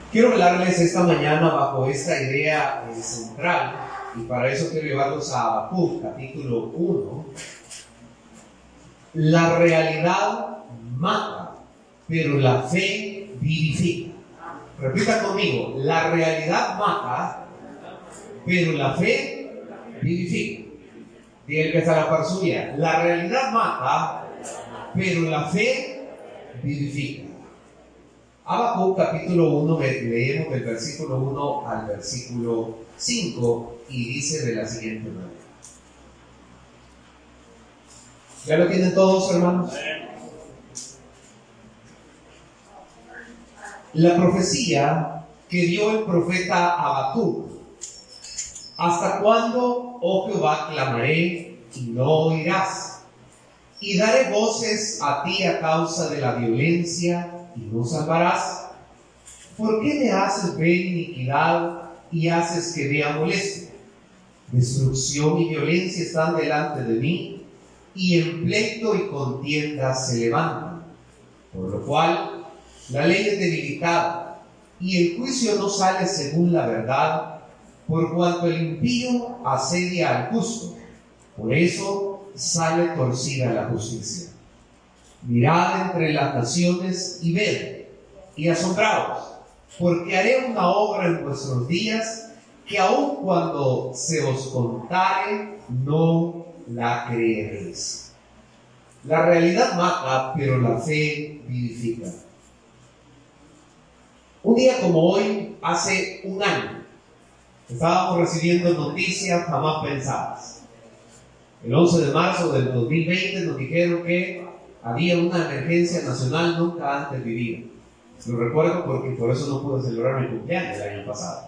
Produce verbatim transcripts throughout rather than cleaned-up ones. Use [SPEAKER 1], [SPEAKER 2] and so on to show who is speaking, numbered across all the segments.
[SPEAKER 1] Quiero hablarles esta mañana bajo esta idea eh, central, y para eso quiero llevarlos a Habacuc, capítulo uno. La realidad mata, pero la fe vivifica. Repita conmigo: la realidad mata, pero la fe vivifica. Tiene que estar a la par suya. La realidad mata, pero la fe vivifica. Habacuc capítulo uno, leemos del versículo uno al versículo cinco y dice de la siguiente manera. ¿Ya lo tienen todos, hermanos? La profecía que dio el profeta Habacuc. ¿Hasta cuándo, oh Jehová, clamaré y no oirás? Y daré voces a ti a causa de la violencia y no salvarás. ¿Por qué me haces ver iniquidad y haces que vea molesto? Destrucción y violencia están delante de mí, y en pleito y contienda se levantan. Por lo cual la ley es debilitada, y el juicio no sale según la verdad, por cuanto el impío asedia al justo. Por eso sale torcida la justicia. Mirad entre las naciones y ved, y asombraos, porque haré una obra en vuestros días, que aun cuando se os contare, no la creeréis. La realidad mata, pero la fe vivifica. Un día como hoy, hace un año, estábamos recibiendo noticias jamás pensadas. El once de marzo del dos mil veinte nos dijeron que había una emergencia nacional nunca antes vivida. Lo recuerdo porque por eso no pude celebrar mi cumpleaños el año pasado.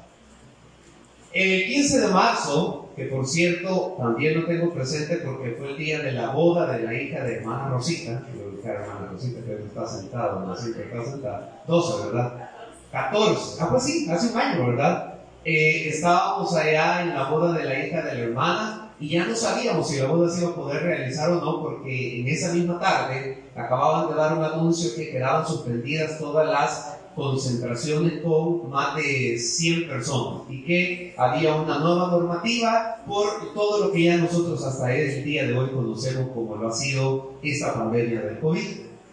[SPEAKER 1] El quince de marzo, que por cierto también lo tengo presente porque fue el día de la boda de la hija de hermana Rosita, que hermana Rosita que está sentada, no siempre está sentada, doce, ¿verdad? catorce, ah pues sí, hace un año, ¿verdad? Eh, estábamos allá en la boda de la hija de la hermana, y ya no sabíamos si la boda se iba a poder realizar o no, porque en esa misma tarde acababan de dar un anuncio que quedaban suspendidas todas las concentraciones con más de cien personas y que había una nueva normativa por todo lo que ya nosotros hasta el día de hoy conocemos como lo ha sido esta pandemia del COVID.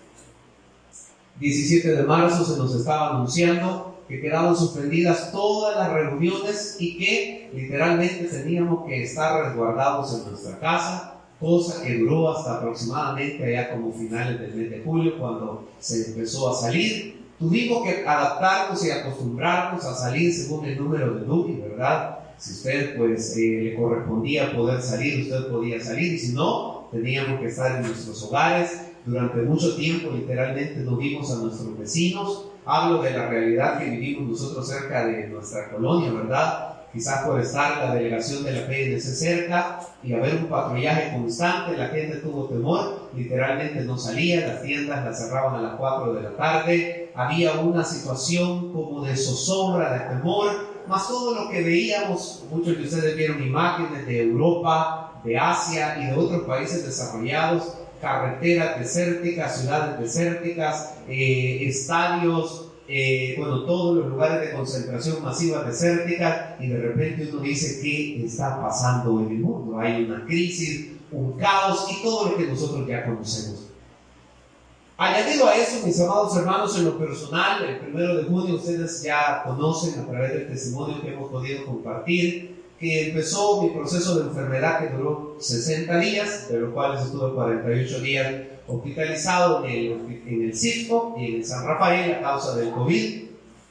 [SPEAKER 1] diecisiete de marzo se nos estaba anunciando que quedaban suspendidas todas las reuniones y que literalmente teníamos que estar resguardados en nuestra casa, cosa que duró hasta aproximadamente allá como finales del mes de julio, cuando se empezó a salir. Tuvimos que adaptarnos y acostumbrarnos a salir según el número de Duki, ¿verdad? Si usted pues eh, le correspondía poder salir, usted podía salir, y si no, teníamos que estar en nuestros hogares. Durante mucho tiempo literalmente no vimos a nuestros vecinos. Hablo de la realidad que vivimos nosotros cerca de nuestra colonia, ¿verdad? Quizás por estar la delegación de la P N C cerca y haber un patrullaje constante, la gente tuvo temor, literalmente no salía, las tiendas las cerraban a las cuatro de la tarde, había una situación como de zozobra, de temor, más todo lo que veíamos. Muchos de ustedes vieron imágenes de Europa, de Asia y de otros países desarrollados, carreteras desérticas, ciudades desérticas, eh, estadios, eh, bueno, todos los lugares de concentración masiva desértica, y de repente uno dice: ¿qué está pasando en el mundo? Hay una crisis, un caos y todo lo que nosotros ya conocemos. Añadido a eso, mis amados hermanos, en lo personal, el primero de junio ustedes ya conocen a través del testimonio que hemos podido compartir, que empezó mi proceso de enfermedad que duró sesenta días, de los cuales estuve cuarenta y ocho días hospitalizado en el, en el Cisco y en el San Rafael a causa del COVID.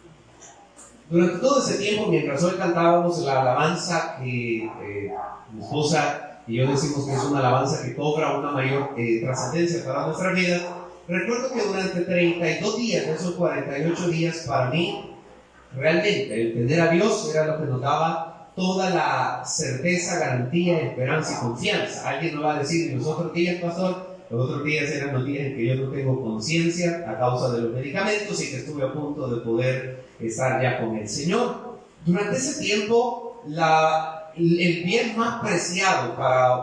[SPEAKER 1] Durante todo ese tiempo, mientras hoy cantábamos la alabanza que eh, mi esposa y yo decimos que es una alabanza que cobra una mayor eh, trascendencia para nuestra vida, recuerdo que durante treinta y dos días de esos cuarenta y ocho días, para mí, realmente el tener a Dios era lo que nos daba toda la certeza, garantía, esperanza y confianza. Alguien nos va a decir: los otros días, pastor, los otros días eran los días en que yo no tengo conciencia a causa de los medicamentos y que estuve a punto de poder estar ya con el Señor. Durante ese tiempo, la, el bien más preciado para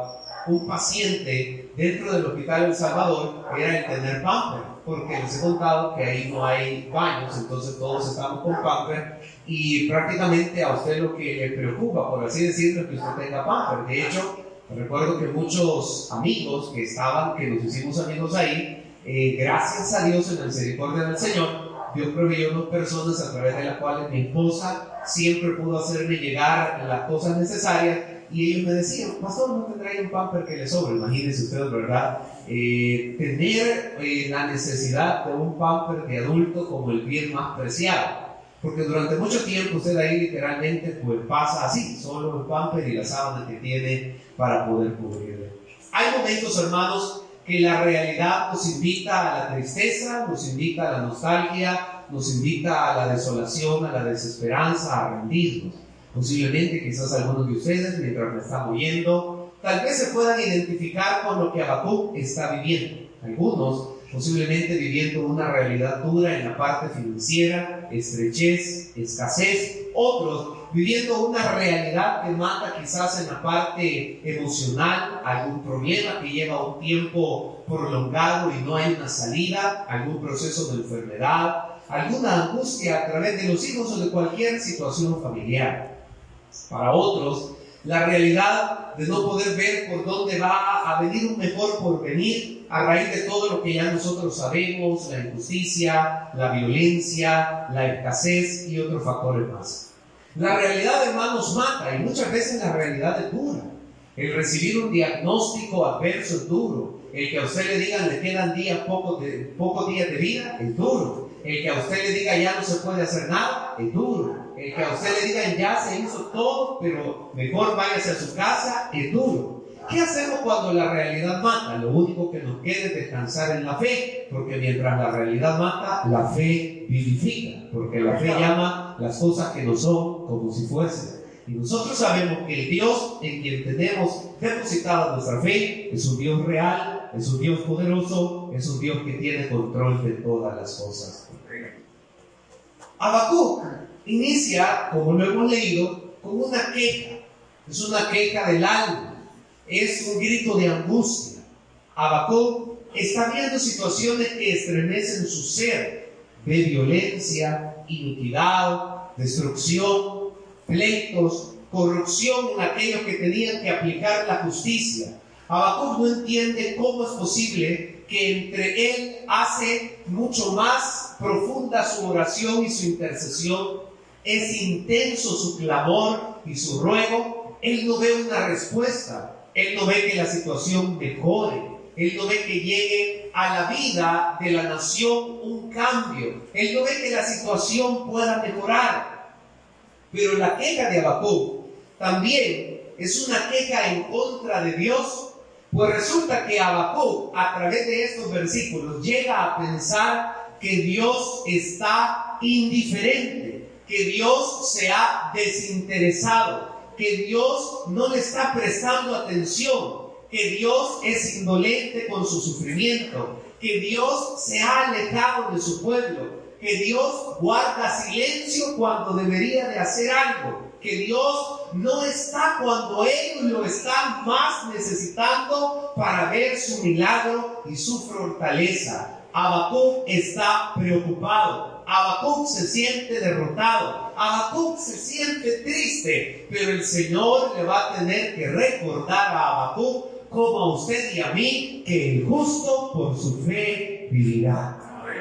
[SPEAKER 1] un paciente dentro del Hospital El Salvador era el tener pamper, porque les he contado que ahí no hay baños, entonces todos estamos con pamper y prácticamente a usted lo que le preocupa, por así decirlo, es que usted tenga pamper. De hecho, recuerdo que muchos amigos que estaban, que nos hicimos amigos ahí, eh, gracias a Dios, en la misericordia del Señor, Dios proveyó dos personas a través de las cuales mi esposa siempre pudo hacerme llegar las cosas necesarias, y ellos me decían: pastor, no tendrá un pamper que le sobre. Imagínense ustedes, ¿verdad? Eh, tener eh, la necesidad de un pamper de adulto como el bien más preciado, porque durante mucho tiempo usted ahí literalmente pues pasa así, solo el pamper y la sábana que tiene para poder cubrirle. Hay momentos, hermanos, que la realidad nos invita a la tristeza, nos invita a la nostalgia, nos invita a la desolación, a la desesperanza, a rendirnos. Posiblemente, quizás algunos de ustedes, mientras me están oyendo, tal vez se puedan identificar con lo que Habacuc está viviendo. Algunos, posiblemente viviendo una realidad dura en la parte financiera, estrechez, escasez. Otros, viviendo una realidad que mata quizás en la parte emocional, algún problema que lleva un tiempo prolongado y no hay una salida, algún proceso de enfermedad, alguna angustia a través de los hijos o de cualquier situación familiar. Para otros, la realidad de no poder ver por dónde va a venir un mejor porvenir a raíz de todo lo que ya nosotros sabemos, la injusticia, la violencia, la escasez y otros factores más. La realidad, hermanos, mata, y muchas veces la realidad es dura. El recibir un diagnóstico adverso es duro. El que a usted le digan le quedan días, pocos, de, pocos días de vida es duro. El que a usted le diga ya no se puede hacer nada es duro. El que a usted le digan ya se hizo todo, pero mejor váyase a su casa, es duro. ¿Qué hacemos cuando la realidad mata? Lo único que nos queda es descansar en la fe, porque mientras la realidad mata, la fe vivifica, porque la fe llama las cosas que no son como si fuesen. Y nosotros sabemos que el Dios en quien tenemos depositada nuestra fe es un Dios real, es un Dios poderoso, es un Dios que tiene control de todas las cosas. Habacuc inicia, como lo hemos leído, con una queja. Es una queja del alma. Es un grito de angustia. Habacuc está viendo situaciones que estremecen su ser. Ve violencia, iniquidad, destrucción, pleitos, corrupción en aquellos que tenían que aplicar la justicia. Habacuc no entiende cómo es posible que entre él hace mucho más profunda su oración y su intercesión. Es intenso su clamor y su ruego. Él no ve una respuesta. Él no ve que la situación mejore. Él no ve que llegue a la vida de la nación un cambio. Él no ve que la situación pueda mejorar. Pero la queja de Habacuc también es una queja en contra de Dios, pues resulta que Habacuc, a través de estos versículos, llega a pensar que Dios está indiferente, que Dios se ha desinteresado, que Dios no le está prestando atención, que Dios es indolente con su sufrimiento, que Dios se ha alejado de su pueblo, que Dios guarda silencio cuando debería de hacer algo, que Dios no está cuando ellos lo están más necesitando para ver su milagro y su fortaleza. Habacuc está preocupado. Habacuc se siente derrotado. Habacuc se siente triste, pero el Señor le va a tener que recordar a Habacuc, como a usted y a mí, que el justo por su fe vivirá.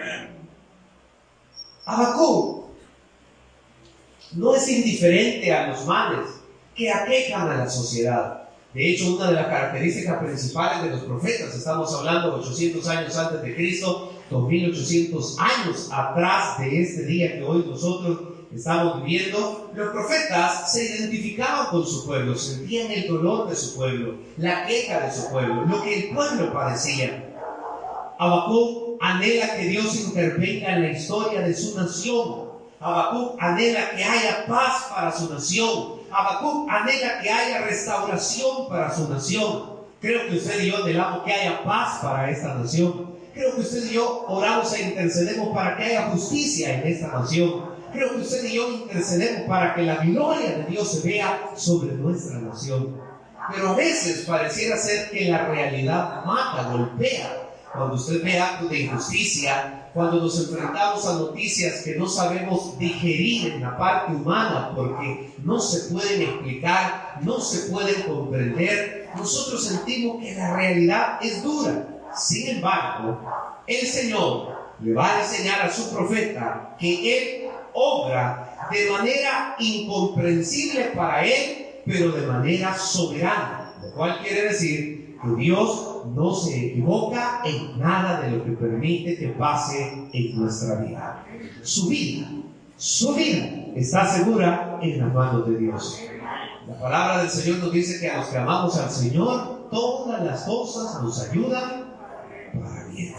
[SPEAKER 1] Habacuc no es indiferente a los males que aquejan a la sociedad. De hecho, una de las características principales de los profetas, estamos hablando ochocientos años antes de Cristo, dos mil ochocientos años atrás de este día que hoy nosotros estamos viviendo, los profetas se identificaban con su pueblo, sentían el dolor de su pueblo, la queja de su pueblo, lo que el pueblo padecía. Habacuc anhela que Dios intervenga en la historia de su nación. Habacuc anhela que haya paz para su nación. Habacuc anhela que haya restauración para su nación. Creo que usted y yo anhelamos que haya paz para esta nación. Creo que usted y yo oramos e intercedemos para que haya justicia en esta nación. Creo que usted y yo intercedemos para que la gloria de Dios se vea sobre nuestra nación. Pero a veces pareciera ser que la realidad mata, golpea. Cuando usted ve actos de injusticia, cuando nos enfrentamos a noticias que no sabemos digerir en la parte humana porque no se pueden explicar, no se pueden comprender, nosotros sentimos que la realidad es dura. Sin embargo, el Señor le va a enseñar a su profeta que Él obra de manera incomprensible para Él, pero de manera soberana, lo cual quiere decir que Dios no se equivoca en nada de lo que permite que pase en nuestra vida. Su vida, su vida está segura en las manos de Dios. La palabra del Señor nos dice que a los que amamos al Señor, todas las cosas nos ayudan para bien.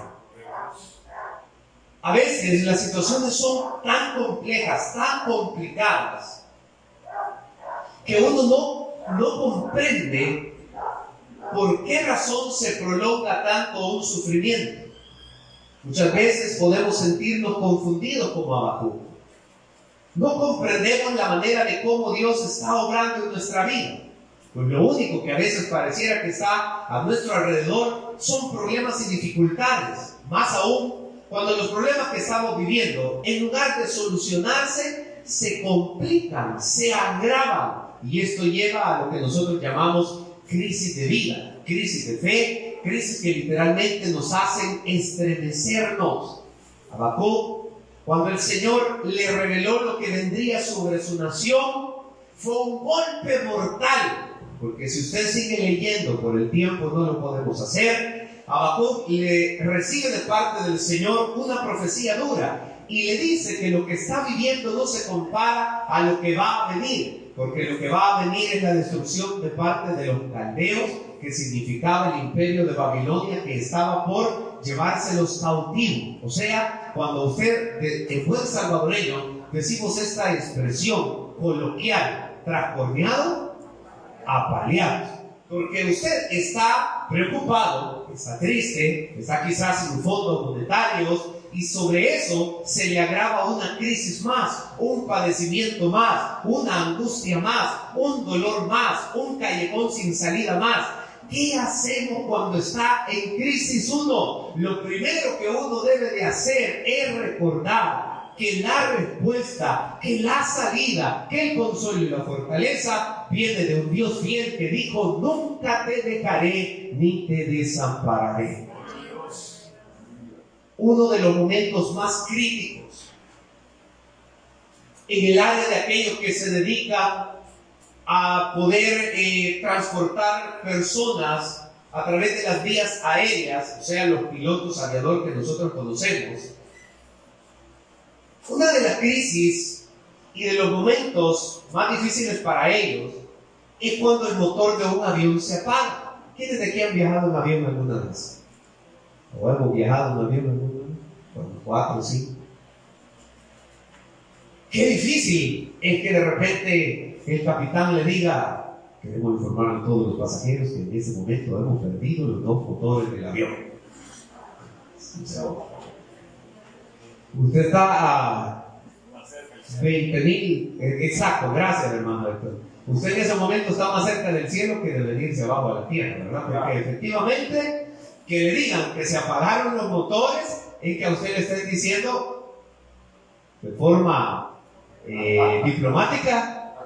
[SPEAKER 1] A veces las situaciones son tan complejas, tan complicadas, que uno no, no comprende por qué razón se prolonga tanto un sufrimiento. Muchas veces podemos sentirnos confundidos como Habacuc. No comprendemos la manera de cómo Dios está obrando en nuestra vida. Pues lo único que a veces pareciera que está a nuestro alrededor son problemas y dificultades. Más aún, cuando los problemas que estamos viviendo, en lugar de solucionarse, se complican, se agravan. Y esto lleva a lo que nosotros llamamos crisis de vida, crisis de fe, crisis que literalmente nos hacen estremecernos. Habacuc, cuando el Señor le reveló lo que vendría sobre su nación, fue un golpe mortal. Porque si usted sigue leyendo, por el tiempo no lo podemos hacer, Habacuc le recibe de parte del Señor una profecía dura y le dice que lo que está viviendo no se compara a lo que va a venir, porque lo que va a venir es la destrucción de parte de los caldeos, que significaba el imperio de Babilonia, que estaba por llevárselos cautivos. O sea, cuando usted, en buen salvadoreño, decimos esta expresión coloquial, trascorneado, apaleado. Porque usted está preocupado, está triste, está quizás sin fondos monetarios, y sobre eso se le agrava una crisis más, un padecimiento más, una angustia más, un dolor más, un callejón sin salida más. ¿Qué hacemos cuando está en crisis uno? Lo primero que uno debe de hacer es recordar que la respuesta, que la salida, que el consuelo y la fortaleza viene de un Dios fiel que dijo: nunca te dejaré ni te desampararé. Uno de los momentos más críticos en el área de aquellos que se dedican a poder eh, transportar personas a través de las vías aéreas, o sea, los pilotos aviador que nosotros conocemos. Una de las crisis y de los momentos más difíciles para ellos es cuando el motor de un avión se apaga. ¿Quiénes de aquí han viajado en avión alguna vez? ¿O hemos viajado en avión alguna vez? Bueno, cuatro, cinco. Qué difícil es que de repente el capitán le diga: queremos informar a todos los pasajeros que en ese momento hemos perdido los dos motores del avión. Usted está a veinte mil, exacto, gracias hermano Héctor. Usted en ese momento está más cerca del cielo que de venirse abajo a la tierra, ¿verdad? Porque efectivamente, que le digan que se apagaron los motores es que a usted le estén diciendo de forma eh, diplomática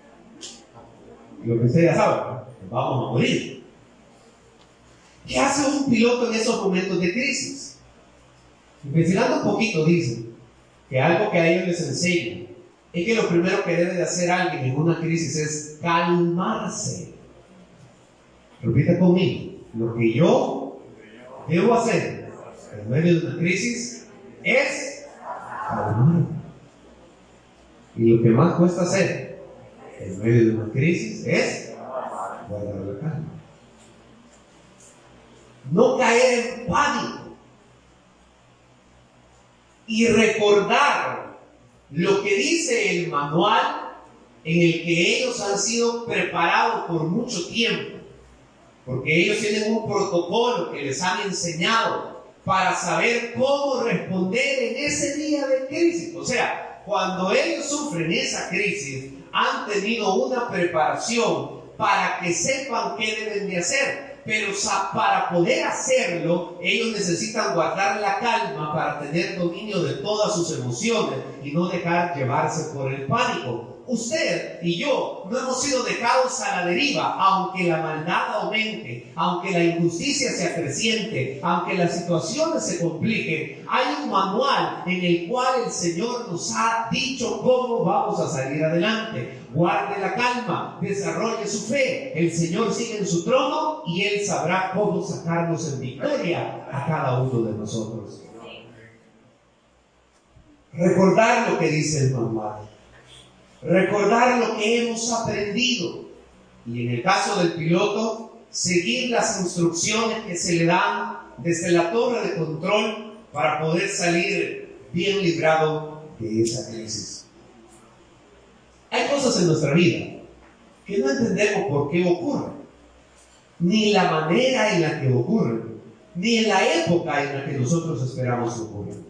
[SPEAKER 1] lo que usted ya sabe, ¿no? Vamos a morir. ¿Qué hace un piloto en esos momentos de crisis? Investigando un poquito, dicen que algo que a ellos les enseña es que lo primero que debe de hacer alguien en una crisis es calmarse. Repita conmigo: lo que yo debo hacer en medio de una crisis es calmarme. Y lo que más cuesta hacer en medio de una crisis es guardar la calma. No caer en pánico. Y recordar lo que dice el manual en el que ellos han sido preparados por mucho tiempo. Porque ellos tienen un protocolo que les han enseñado para saber cómo responder en ese día de crisis. O sea, cuando ellos sufren esa crisis, han tenido una preparación para que sepan qué deben de hacer. Pero para poder hacerlo, ellos necesitan guardar la calma para tener dominio de todas sus emociones y no dejar llevarse por el pánico. Usted y yo no hemos sido dejados a la deriva, aunque la maldad aumente, aunque la injusticia se acreciente, aunque las situaciones se compliquen. Hay un manual en el cual el Señor nos ha dicho cómo vamos a salir adelante. Guarde la calma, desarrolle su fe. El Señor sigue en su trono y Él sabrá cómo sacarnos en victoria a cada uno de nosotros. Recordar lo que dice el manual. Recordar lo que hemos aprendido y, en el caso del piloto, seguir las instrucciones que se le dan desde la torre de control para poder salir bien librado de esa crisis. Hay cosas en nuestra vida que no entendemos por qué ocurren, ni la manera en la que ocurren, ni en la época en la que nosotros esperamos que ocurran.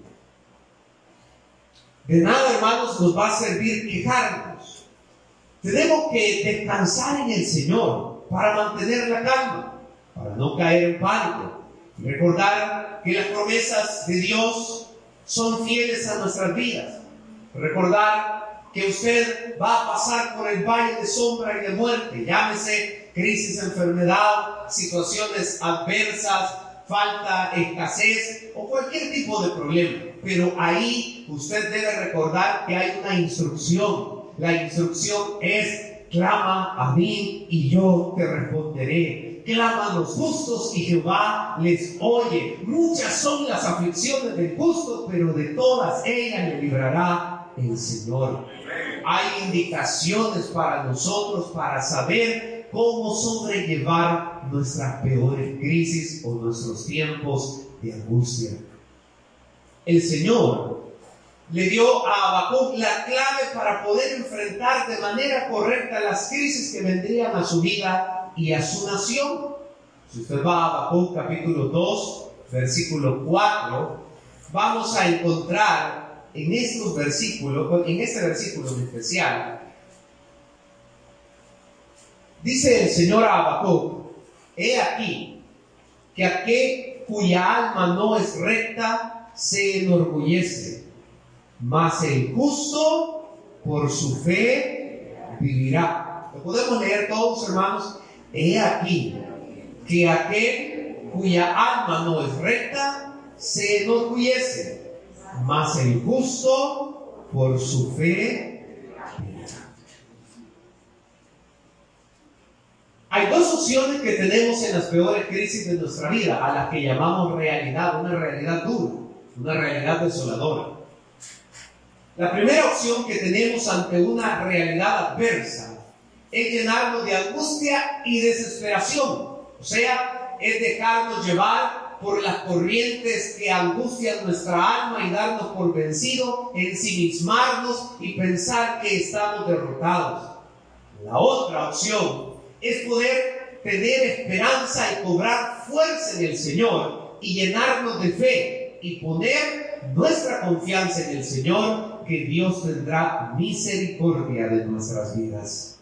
[SPEAKER 1] De nada, hermanos, nos va a servir quejarnos. Tenemos que descansar en el Señor para mantener la calma, para no caer en pánico. Y recordar que las promesas de Dios son fieles a nuestras vidas. Recordar que usted va a pasar por el valle de sombra y de muerte, llámese crisis, enfermedad, situaciones adversas, falta, escasez o cualquier tipo de problema. Pero ahí usted debe recordar que hay una instrucción. La instrucción es: clama a mí y yo te responderé. Clama a los justos y Jehová les oye. Muchas son las aflicciones del justo, pero de todas ellas le librará el Señor. Hay indicaciones para nosotros para saber cómo sobrellevar nuestras peores crisis o nuestros tiempos de angustia. El Señor le dio a Habacuc la clave para poder enfrentar de manera correcta las crisis que vendrían a su vida y a su nación. Si usted va a Habacuc capítulo dos, versículo cuatro, vamos a encontrar en estos versículos, en este versículo en especial, dice el Señor a Habacuc: he aquí que aquel cuya alma no es recta se enorgullece, mas el justo por su fe vivirá. ¿Lo podemos leer todos, hermanos? He aquí que aquel cuya alma no es recta se enorgullece, mas el justo por su fe vivirá. Hay dos opciones que tenemos en las peores crisis de nuestra vida, a las que llamamos realidad, una realidad dura, una realidad desoladora. La primera opción que tenemos ante una realidad adversa es llenarnos de angustia y desesperación, o sea, es dejarnos llevar por las corrientes que angustian nuestra alma y darnos por vencido, ensimismarnos y pensar que estamos derrotados. La otra opción es poder tener esperanza y cobrar fuerza en el Señor y llenarnos de fe y poner nuestra confianza en el Señor, que Dios tendrá misericordia de nuestras vidas.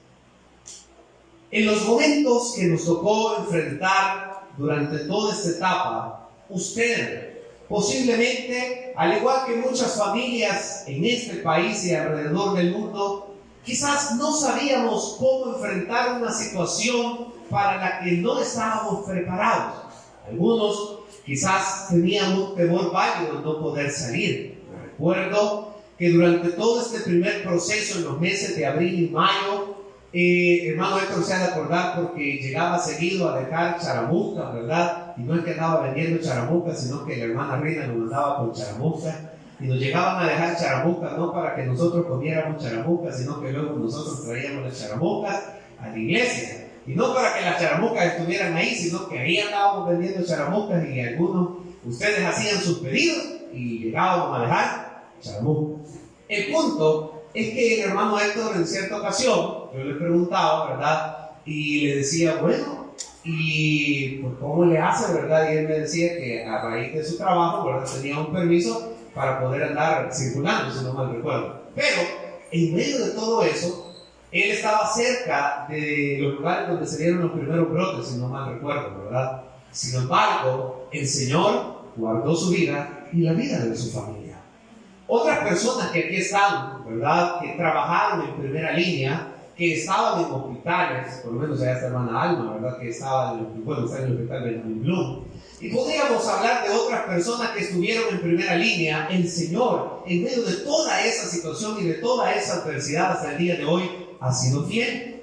[SPEAKER 1] En los momentos que nos tocó enfrentar durante toda esta etapa, usted posiblemente, al igual que muchas familias en este país y alrededor del mundo, quizás no sabíamos cómo enfrentar una situación para la que no estábamos preparados. Algunos quizás tenían un temor válido de no poder salir. Recuerdo que durante todo este primer proceso, en los meses de abril y mayo, eh, hermano Héctor se ha de acordar porque llegaba seguido a dejar charamuscas, ¿verdad? Y no es que andaba vendiendo charamuscas, sino que la hermana Rina nos mandaba con charamuscas. Y nos llegaban a dejar charamuscas, no para que nosotros comiéramos charamuscas, sino que luego nosotros traíamos las charamuscas a la iglesia. Y no para que las charamuscas estuvieran ahí, sino que ahí andábamos vendiendo charamuscas y algunos, ustedes hacían sus pedidos y llegábamos a dejar charamuscas. El punto es que el hermano Héctor, en cierta ocasión, yo le preguntaba, ¿verdad? Y le decía, bueno, ¿y pues cómo le hace, verdad? Y él me decía que a raíz de su trabajo, ¿verdad?, tenía un permiso para poder andar circulando, si no mal recuerdo. Pero en medio de todo eso, Él estaba cerca de los lugares donde se dieron los primeros brotes, si no mal recuerdo, ¿verdad? Sin embargo, el Señor guardó su vida y la vida de su familia. Otras personas que aquí están, ¿verdad?, que trabajaron en primera línea, que estaban en hospitales, por lo menos allá está hermana Alma, ¿verdad?, que estaba en el, bueno, está en el hospital Benjamin Bloom. Y podríamos hablar de otras personas que estuvieron en primera línea. El Señor, en medio de toda esa situación y de toda esa adversidad hasta el día de hoy, ha sido fiel.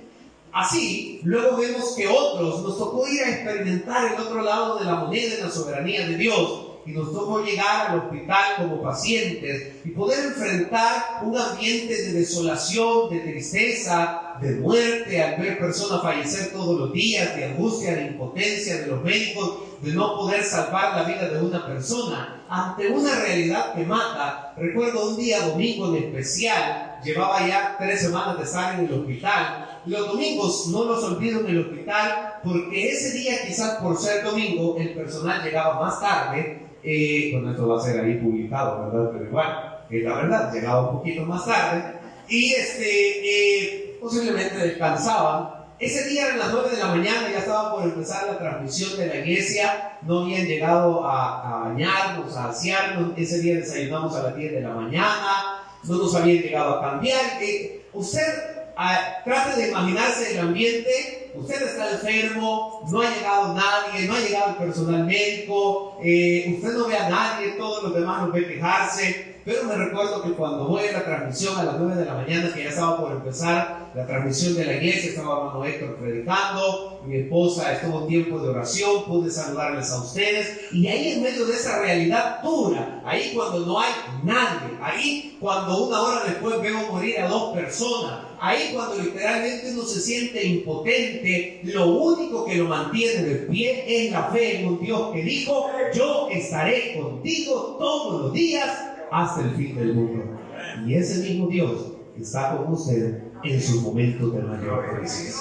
[SPEAKER 1] Así, luego vemos que otros nos tocó ir a experimentar el otro lado de la moneda en la soberanía de Dios. Y nos tocó llegar al hospital como pacientes y poder enfrentar un ambiente de desolación, de tristeza, de muerte, al ver personas fallecer todos los días, de angustia, de impotencia de los médicos, de no poder salvar la vida de una persona, ante una realidad que mata. Recuerdo un día domingo en especial, llevaba ya tres semanas de estar en el hospital. Los domingos no los olvido en el hospital, porque ese día, quizás por ser domingo, el personal llegaba más tarde. Eh, bueno, esto va a ser ahí publicado, ¿verdad? Pero igual, es la verdad, llegaba un poquito más tarde y este, eh, posiblemente descansaban. Ese día eran las nueve de la mañana, ya estaba por empezar la transmisión de la iglesia, no habían llegado a, a bañarnos, a asearnos. Ese día desayunamos a las diez de la mañana, no nos habían llegado a cambiar. Eh, usted ah, trate de imaginarse el ambiente. Usted está enfermo, no ha llegado nadie, no ha llegado el personal médico, eh, usted no ve a nadie, todos los demás nos ven quejarse. Pero me recuerdo que cuando voy a la transmisión a las nueve de la mañana, que ya estaba por empezar la transmisión de la iglesia, estaba hermano Héctor predicando, mi esposa estuvo en tiempo de oración, pude saludarles a ustedes, y ahí en medio de esa realidad dura, ahí cuando no hay nadie, ahí cuando una hora después veo morir a dos personas, ahí cuando literalmente uno se siente impotente, lo único que lo mantiene de pie es la fe en un Dios que dijo: yo estaré contigo todos los días hasta el fin del mundo. Y ese mismo Dios está con usted en sus momentos de mayor crisis.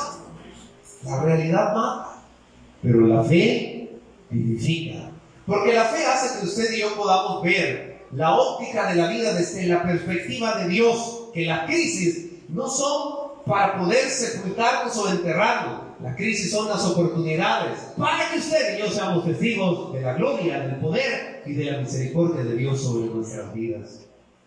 [SPEAKER 1] La realidad mata, pero la fe vivifica. Porque la fe hace que usted y yo podamos ver la óptica de la vida desde la perspectiva de Dios, que las crisis no son para poder sepultarnos o enterrarnos. Las crisis son las oportunidades para que usted y yo seamos testigos de la gloria, del poder y de la misericordia de Dios sobre nuestras vidas.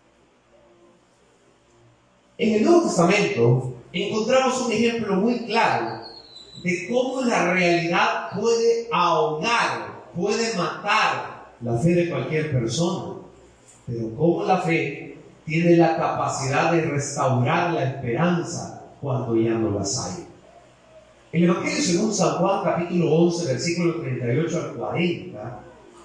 [SPEAKER 1] En el Nuevo Testamento encontramos un ejemplo muy claro de cómo la realidad puede ahogar, puede matar la fe de cualquier persona, pero cómo la fe tiene la capacidad de restaurar la esperanza cuando ya no las hay. El Evangelio según San Juan, capítulo once, versículo treinta y ocho al cuarenta,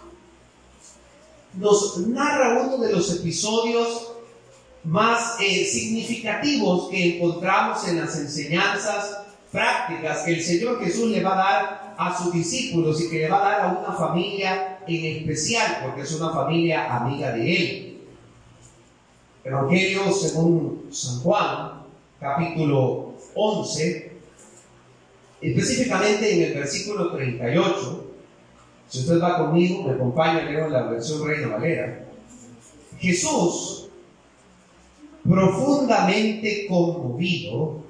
[SPEAKER 1] nos narra uno de los episodios más eh, significativos que encontramos en las enseñanzas prácticas que el Señor Jesús le va a dar a sus discípulos y que le va a dar a una familia en especial, porque es una familia amiga de Él. Evangelio según San Juan, capítulo once, específicamente en el versículo treinta y ocho. Si usted va conmigo, me acompaña, leo la versión Reina Valera. Jesús, profundamente conmovido,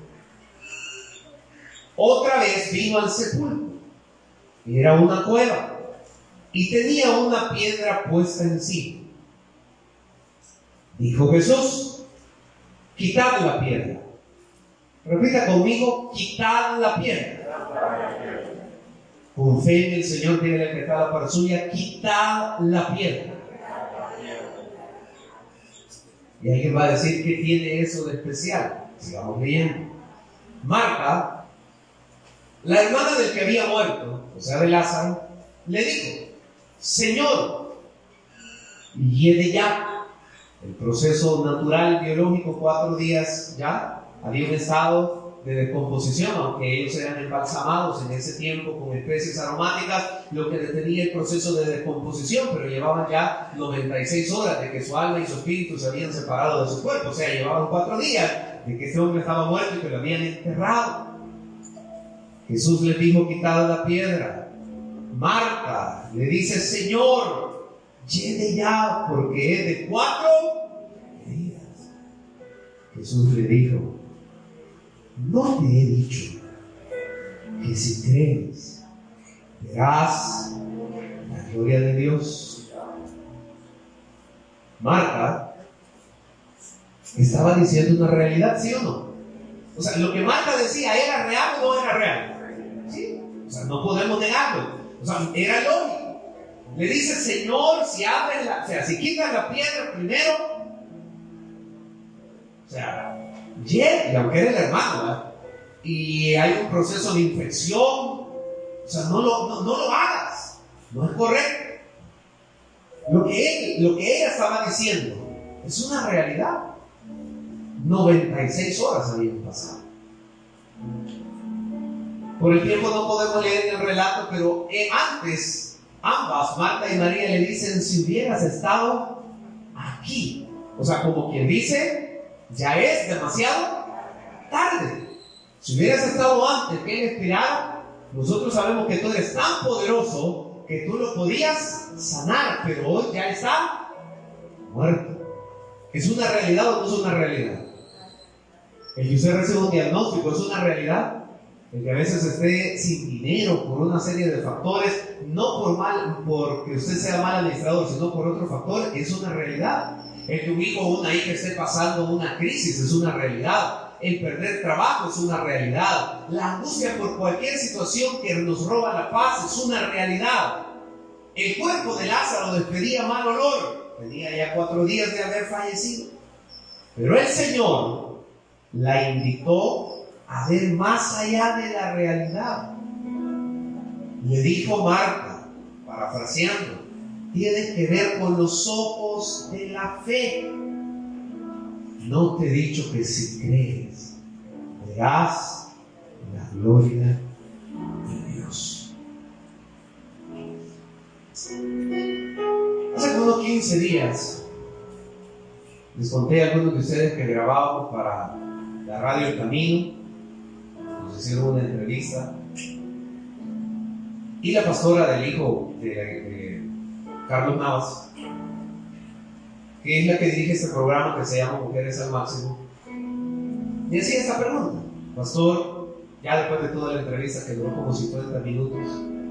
[SPEAKER 1] otra vez vino al sepulcro. Era una cueva y tenía una piedra puesta encima. Dijo Jesús: quitad la piedra. Repita conmigo: quitad la piedra. Con fe en el Señor tiene decretada para suya: quitad la piedra. Y alguien va a decir: ¿qué tiene eso de especial? Sigamos leyendo. Marta, la hermana del que había muerto, o sea de Lázaro, le dijo: Señor, hiede ya. El proceso natural, biológico, cuatro días ya había un estado de descomposición, aunque ellos eran embalsamados en ese tiempo con especies aromáticas, lo que detenía el proceso de descomposición, pero llevaban ya noventa y seis horas de que su alma y su espíritu se habían separado de su cuerpo, o sea, llevaban cuatro días de que este hombre estaba muerto y que lo habían enterrado. Jesús le dijo: quitad la piedra. Marta le dice: Señor, llene ya, porque es de cuatro días. Jesús le dijo: ¿no te he dicho que si crees, verás la gloria de Dios? Marta estaba diciendo una realidad, ¿sí o no? O sea, lo que Marta decía, ¿era real o no era real? Sí, o sea, no podemos negarlo. O sea, era lógico. Le dice, Señor, si abres la, o sea, si quitas la piedra primero, o sea, y aunque era el hermano, ¿verdad? Y hay un proceso de infección, o sea, no lo, no, no lo hagas, no es correcto. Lo que, él, lo que ella estaba diciendo es una realidad. noventa y seis horas habían pasado. Por el tiempo no podemos leer el relato, pero eh, antes, ambas, Marta y María, le dicen, si hubieras estado aquí. O sea, como quien dice, ya es demasiado tarde. Si hubieras estado antes que él expirara, nosotros sabemos que tú eres tan poderoso que tú lo podías sanar, pero hoy ya está muerto. ¿Es una realidad o no es una realidad? El que usted recibe un diagnóstico es una realidad. El que a veces esté sin dinero por una serie de factores, no por mal, porque usted sea mal administrador, sino por otro factor, es una realidad. El que un hijo o una hija esté pasando una crisis es una realidad. El perder trabajo es una realidad. La angustia por cualquier situación que nos roba la paz es una realidad. El cuerpo de Lázaro despedía mal olor. Tenía ya cuatro días de haber fallecido. Pero el Señor la invitó a ver más allá de la realidad. Le dijo Marta, parafraseando, tienes que ver con los ojos de la fe. No te he dicho que si crees, verás la gloria de Dios. Hace como unos quince días les conté a algunos de ustedes que grabábamos para la radio El Camino. Nos hicieron una entrevista y la pastora del hijo de, de Carlos Navas, que es la que dirige este programa que se llama Mujeres al Máximo, me hacía esta pregunta: pastor, ya después de toda la entrevista que duró como cincuenta minutos,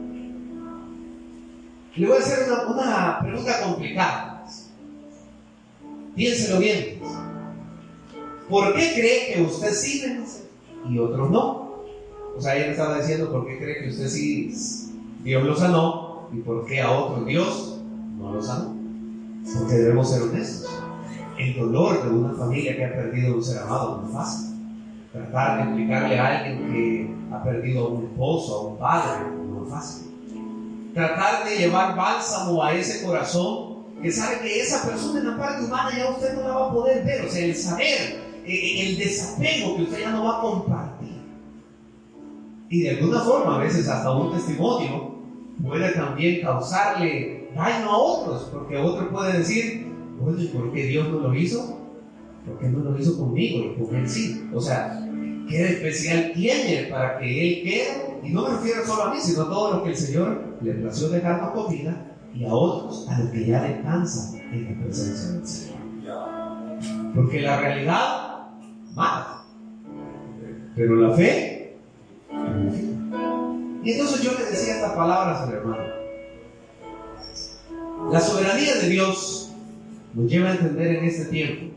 [SPEAKER 1] le voy a hacer una, una pregunta complicada. Piénselo bien. ¿Por qué cree que usted sí y otros no? O sea, ella me estaba diciendo por qué cree que usted sí, Dios lo sanó, y por qué a otros Dios no lo sanó. Porque debemos ser honestos. El dolor de una familia que ha perdido a un ser amado no es fácil. Tratar de explicarle a alguien que ha perdido a un esposo, a un padre, no es fácil. Tratar de llevar bálsamo a ese corazón que sabe que esa persona en la parte humana ya usted no la va a poder ver. O sea, el saber, el desapego que usted ya no va a compartir. Y de alguna forma, a veces hasta un testimonio puede también causarle daño a otros, porque otro puede decir, bueno, ¿y por qué Dios no lo hizo? ¿Por qué no lo hizo conmigo y con él sí? O sea, ¿qué de especial tiene para que él quede? Y no me refiero solo a mí, sino a todo lo que el Señor le plació dejarnos con vida, y a otros, a los que ya descansan en la presencia del Señor. Porque la realidad mata, pero la fe. Y entonces yo le decía estas palabras al hermano: la soberanía de Dios nos lleva a entender en este tiempo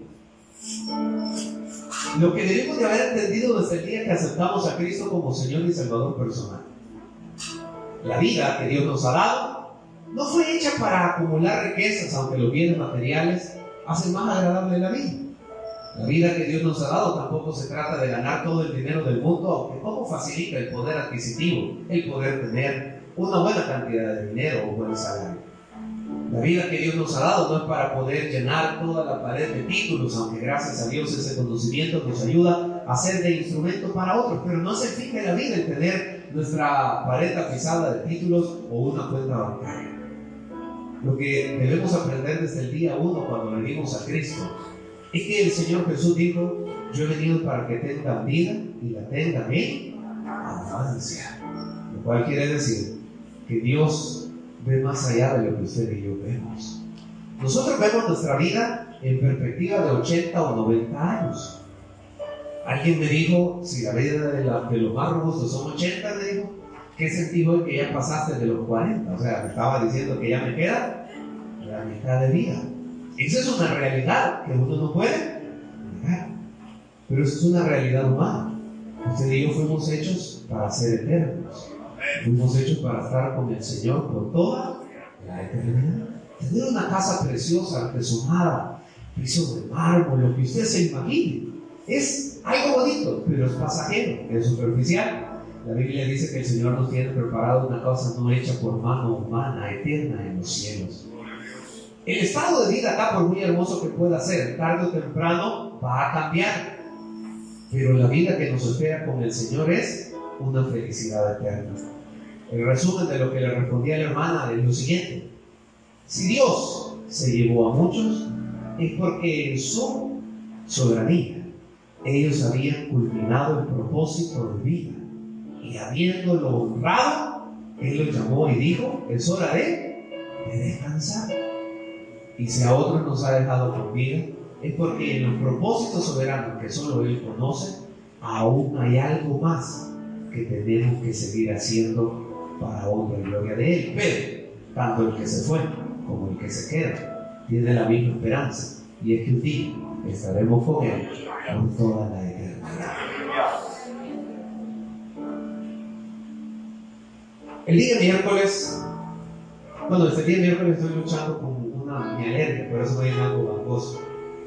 [SPEAKER 1] lo que debemos de haber entendido desde el día que aceptamos a Cristo como Señor y Salvador personal. La vida que Dios nos ha dado no fue hecha para acumular riquezas, aunque los bienes materiales hacen más agradable la vida. La vida que Dios nos ha dado tampoco se trata de ganar todo el dinero del mundo, aunque poco facilita el poder adquisitivo, el poder tener una buena cantidad de dinero o un buen salario. La vida que Dios nos ha dado no es para poder llenar toda la pared de títulos, aunque gracias a Dios ese conocimiento nos ayuda a ser de instrumento para otros, pero no se fija la vida en tener nuestra pared tapizada de títulos o una cuenta bancaria. Lo que debemos aprender desde el día uno cuando venimos a Cristo es que el Señor Jesús dijo: yo he venido para que tengan vida y la tengan en abundancia. Lo cual quiere decir que Dios ve más allá de lo que usted y yo vemos. Nosotros vemos nuestra vida en perspectiva de ochenta o noventa años. Alguien me dijo, si la vida de, la, de los más robustos son ochenta, me dijo, ¿qué sentido es que ya pasaste de los cuarenta? O sea, me estaba diciendo que ya me queda la mitad de vida. Esa es una realidad que uno no puede negar, pero eso es una realidad humana. Usted y yo fuimos hechos para ser eternos, fuimos hechos para estar con el Señor por toda la eternidad. Tener una casa preciosa, artesonada, piso de mármol, lo que usted se imagine, es algo bonito, pero es pasajero, es superficial. La Biblia dice que el Señor nos tiene preparado una cosa no hecha por mano humana, eterna en los cielos. El estado de vida acá, por muy hermoso que pueda ser, tarde o temprano va a cambiar, pero la vida que nos espera con el Señor es una felicidad eterna. El resumen de lo que le respondía a la hermana es lo siguiente: si Dios se llevó a muchos, es porque en su soberanía ellos habían culminado el propósito de vida, y habiéndolo honrado, Él los llamó y dijo: es hora de, de descansar. Y si a otros nos ha dejado con vida, es porque en los propósitos soberanos que solo Él conoce, aún hay algo más que tenemos que seguir haciendo para honra y gloria de Él. Pero tanto el que se fue como el que se queda tiene la misma esperanza, y es que un día estaremos con Él por toda la eternidad. El día miércoles, bueno, este día miércoles estoy luchando con una mi alergia, por eso estoy en algo gangoso.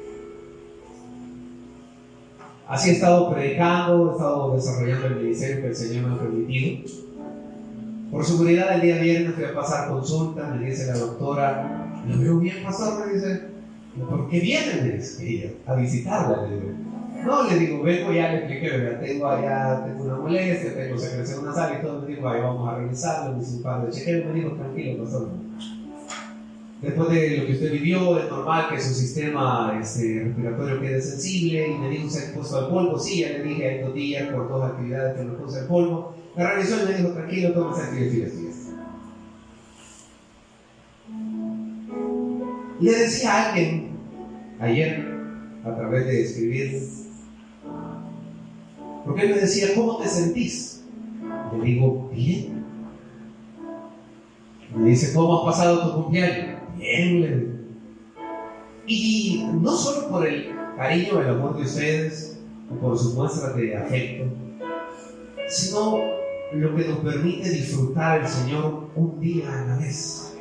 [SPEAKER 1] Así he estado predicando, he estado desarrollando el ministerio que el Señor me ha permitido. Por seguridad, el día viernes fui a pasar consulta, me dice la doctora: ¿lo veo bien, pastor? Me dice: ¿por qué viene? Me dice ella, a visitarla. Le digo: no, le digo, vengo, ya le expliqué, ¿verdad? Tengo allá, tengo una molestia, tengo secreción nasal y todo. Me dijo: ahí vamos a revisarlo, me hizo un par de chequeos. Me dijo: tranquilo, pastor. Después de lo que usted vivió, es normal que su sistema este, respiratorio quede sensible. Y me dijo: ¿se ha expuesto al polvo? Sí, ya le dije, hay dos días por dos actividades que me puse al polvo. Me revisó y me dijo: tranquilo, tómese antibióticos. Le decía a alguien ayer, a través de escribir, porque él me decía: ¿cómo te sentís? Le digo: bien. Me dice: ¿cómo has pasado tu cumpleaños? Bien, le digo. Y no solo por el cariño, el amor de ustedes, o por sus muestras de afecto, sino lo que nos permite disfrutar el Señor un día a la vez.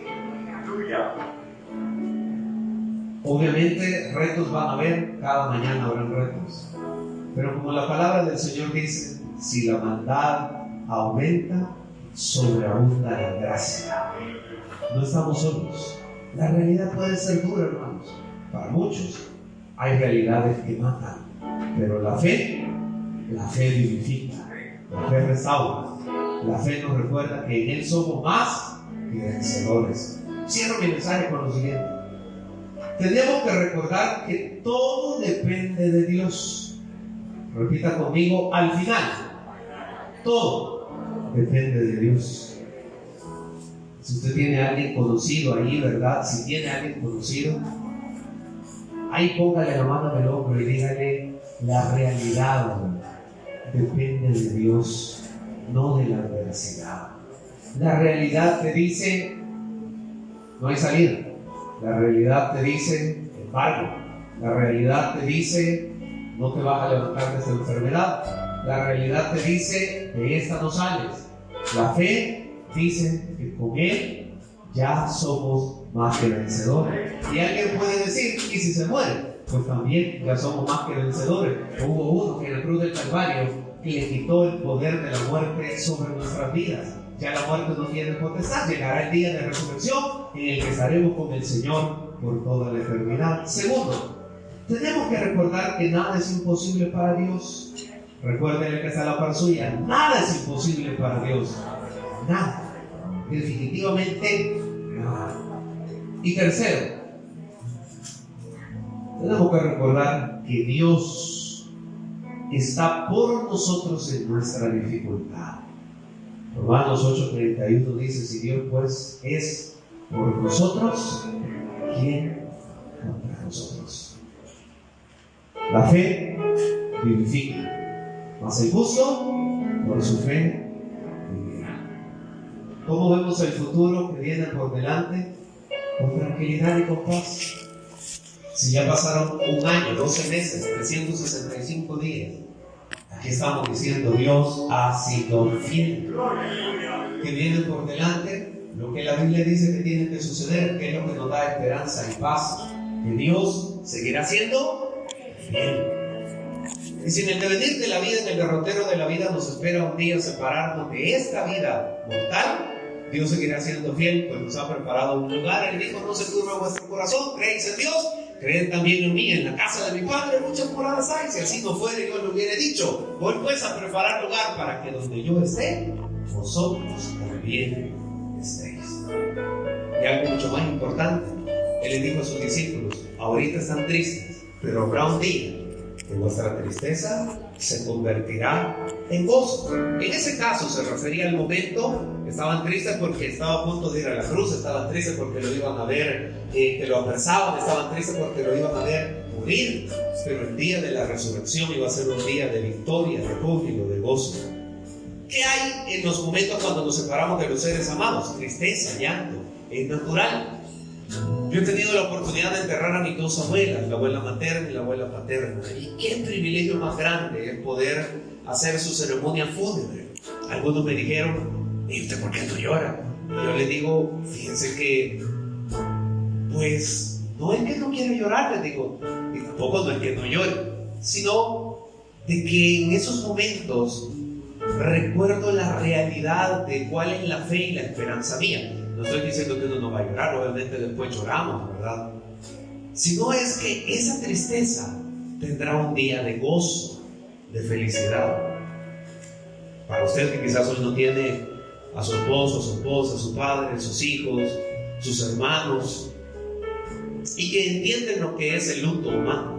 [SPEAKER 1] Obviamente retos van a haber, cada mañana habrán retos, pero como la palabra del Señor dice, si la maldad aumenta, sobreabunda la gracia. No estamos solos. La realidad puede ser dura, hermanos. Para muchos hay realidades que matan, pero la fe, la fe vivifica, la fe restaura, la fe nos recuerda que en Él somos más que vencedores. Cierro mi mensaje con lo siguiente: tenemos que recordar que todo depende de Dios. Repita conmigo: al final, todo depende de Dios. Si usted tiene a alguien conocido ahí, ¿verdad? Si tiene a alguien conocido, ahí póngale la mano en el hombro y dígale: la realidad depende de Dios, no de la adversidad. La realidad te dice: no hay salida. La realidad te dice: embargo. La realidad te dice: no te vas a levantar de esta enfermedad. La realidad te dice: de esta no sales. La fe dice que con Él ya somos más que vencedores. Y alguien puede decir: ¿y si se muere? Pues también ya somos más que vencedores. Hubo uno que en la cruz del Calvario le quitó el poder de la muerte sobre nuestras vidas. Ya la muerte no tiene potestad. Llegará el día de resurrección en el que estaremos con el Señor por toda la eternidad. Segundo, tenemos que recordar que nada es imposible para Dios. Recuerden que está la par suya: nada es imposible para Dios. Nada. Definitivamente nada. Y tercero, tenemos que recordar que Dios está por nosotros en nuestra dificultad. Romanos ocho treinta y uno dice: si Dios pues es por nosotros, ¿quién contra nosotros? La fe vivifica, mas el justo por su fe vivirá. ¿Cómo vemos el futuro que viene por delante? Con tranquilidad y con paz. Si ya pasaron un año, doce meses, trescientos sesenta y cinco días, aquí estamos diciendo: Dios ha sido fiel. Que viene por delante lo que la Biblia dice que tiene que suceder, que es lo que nos da esperanza y paz, que Dios seguirá siendo fiel. Y si en el devenir de la vida, en el derrotero de la vida, nos espera un día separarnos de esta vida mortal, Dios seguirá siendo fiel, pues nos ha preparado un lugar. Él dijo: no se turbe vuestro corazón, creéis en Dios, creed también en mí. En la casa de mi Padre muchas moradas hay. Si así no fuera, yo lo hubiera dicho. Voy pues a preparar lugar para que donde yo esté, vosotros también estéis. Y algo mucho más importante, Él le dijo a sus discípulos: ahorita están tristes, pero habrá un día que vuestra tristeza se convertirá en gozo. En ese caso se refería al momento. Estaban tristes porque estaba a punto de ir a la cruz, estaban tristes porque lo iban a ver, eh, que lo apresaban, estaban tristes porque lo iban a ver morir. Pero el día de la resurrección iba a ser un día de victoria, de júbilo, de gozo. ¿Qué hay en los momentos cuando nos separamos de los seres amados? Tristeza, llanto, es natural. Yo he tenido la oportunidad de enterrar a mis dos abuelas, la abuela materna y la abuela paterna. Y qué privilegio más grande es poder hacer su ceremonia fúnebre. Algunos me dijeron: ¿y usted por qué no llora? Y yo le digo: fíjense que, pues, no es que no quiera llorar, les digo, y tampoco no es que no llore, sino de que en esos momentos recuerdo la realidad de cuál es la fe y la esperanza mía. No estoy diciendo que uno no va a llorar, obviamente después lloramos, ¿verdad? Sino es que esa tristeza tendrá un día de gozo, de felicidad. Para usted que quizás hoy no tiene a su esposo, a su esposa, a su padre, a sus hijos, sus hermanos, y que entienden lo que es el luto humano,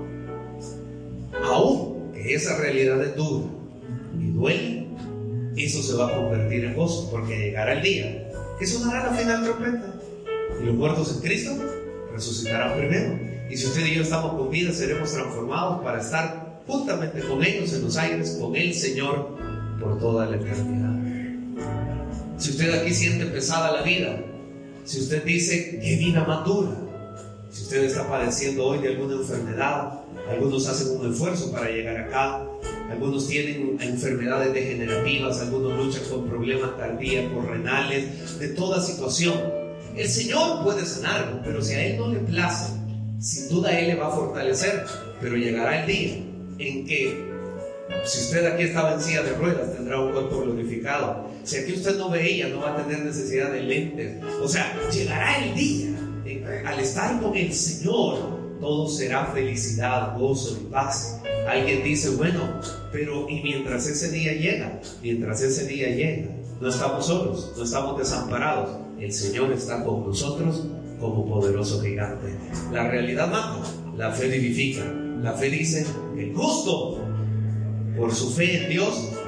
[SPEAKER 1] aún que esa realidad es dura y duele, eso se va a convertir en gozo, porque llegará el día que sonará la final trompeta y los muertos en Cristo resucitarán primero. Y si usted y yo estamos con vida, seremos transformados para estar juntamente con ellos en los aires, con el Señor por toda la eternidad. Si usted aquí siente pesada la vida, si usted dice: qué vida más dura, si usted está padeciendo hoy de alguna enfermedad, algunos hacen un esfuerzo para llegar acá, algunos tienen enfermedades degenerativas, algunos luchan con problemas cardíacos, renales, de toda situación. El Señor puede sanarlo, pero si a Él no le place, sin duda Él le va a fortalecer. Pero llegará el día en que, si usted aquí estaba en silla de ruedas, tendrá un cuerpo glorificado. Si aquí usted no veía, no va a tener necesidad de lentes. O sea, llegará el día en, al estar con el Señor, todo será felicidad, gozo y paz. Alguien dice: bueno, pero y mientras ese día llega, mientras ese día llega, no estamos solos, no estamos desamparados. El Señor está con nosotros como poderoso gigante. La realidad mata, la fe vivifica. La fe dice: el justo, por su fe en Dios,